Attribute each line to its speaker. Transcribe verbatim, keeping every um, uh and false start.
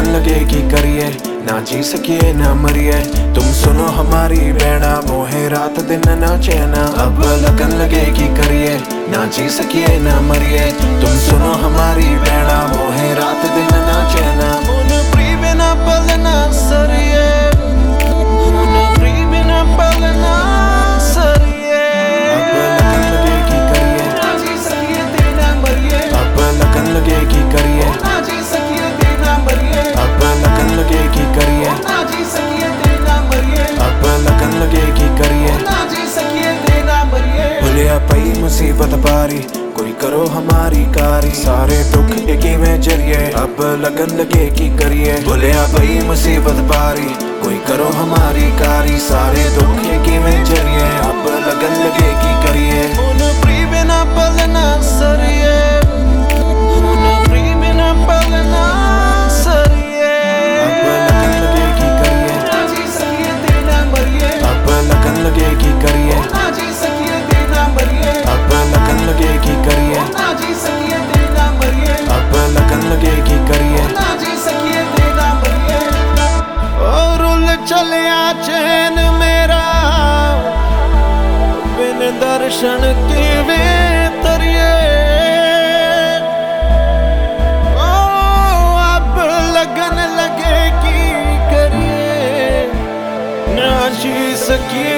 Speaker 1: लगे की करिए, ना जी सकिए ना मरिए। तुम सुनो हमारी बहना, मोहे रात दिन ना चैना। अब लगन लगे की करिए, ना जी सकिए ना मरिए। तुम सुनो हमारी बहना, मोहे रात दिन ना चैना।
Speaker 2: उन प्री बिना पलना सरिए, उन प्री बिना पलना सरिए।
Speaker 1: अब लगन लगे की करिए,
Speaker 2: ना जी सकिए ते ना मरिए।
Speaker 1: अब लगन लगे की करिए,
Speaker 2: ना जी सकिए ते ना मरिए।
Speaker 1: अब लगन लगे की करिए,
Speaker 2: ना जी सकिए ते ना मरिए।
Speaker 1: अब लगन लगे की करिए।
Speaker 2: ना जी सकिए ते ना मरिए।
Speaker 1: भुलिया पई मुसीबत पारी, कोई करो हमारी कारी। सारे दुख एक ही में जरिए, अब लगन लगे की करिए। भुलिया पई मुसीबत पारी, कोई करो हमारी कारी। सारे दुख एक ही में जरिए, अब लगन लगे की करिए।
Speaker 2: उन प्री बिना पलना सरिए, उन प्री बिना पलना सरिए।
Speaker 1: अब लगन लगे की करिए,
Speaker 2: ना जी सकिए ते ना मरिए।
Speaker 1: अब लगन लगे की करिए,
Speaker 2: ना जी सकिए ते ना मरिए।
Speaker 1: अब लगन लगे की करिए,
Speaker 2: ना जी सकिए ते ना मरिए।
Speaker 1: अब लगन लगे की करिए।
Speaker 2: ना जी सकिए ते ना मरिए। और उल चलिया चैन मेरा, बिन दर्शन किवें तरिए। ओ अब लगन लगे की करिए, ना जी सकिए